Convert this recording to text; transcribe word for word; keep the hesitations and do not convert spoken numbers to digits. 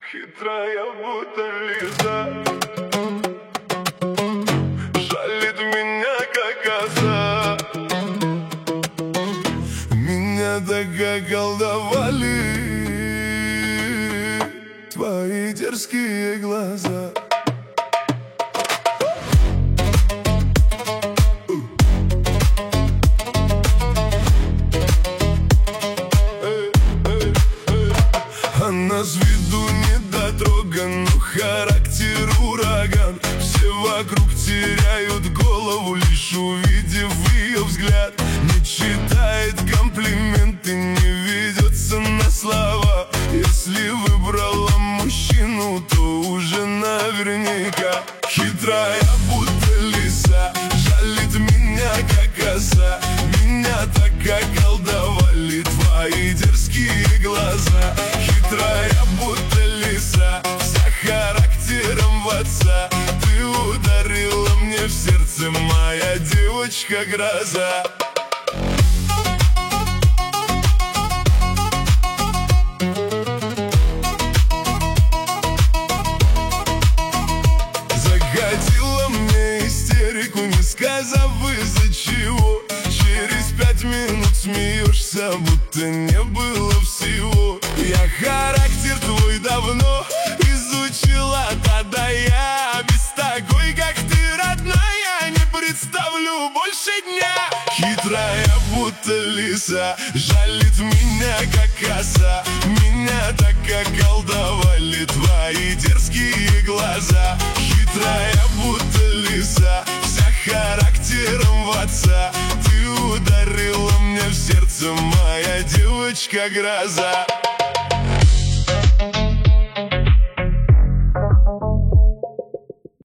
Хитрая, будто лиса, жалит меня, как оса. Меня так околдовали твои дерзкие глаза. Она с виду недотрога, но характер ураган. Все вокруг теряют голову, лишь увидев ее взгляд. Не читает комплименты, не ведется на слова. Если выбрала мужчину, то уже наверняка. Хитрая, будто лиса, жалит меня, как оса. Меня так околдовали твои дерзкие глаза. Хитрая, будто лиса, вся характером в отца. Ты ударила мне в сердце, моя девочка-гроза. Загадила мне истерику, не сказав из-за чего. Через пять минут смеешься, будто не было всего. Я характер твой давно изучила, тогда я без такой, как ты, родная, не представлю больше дня. Хитрая, будто лиса, жалит меня, как оса. Меня так околдовали твои дерзкие глаза. Хитрая, будто лиса, вся характером в отца. Ты ударила мне в сердце, моя девочка-гроза.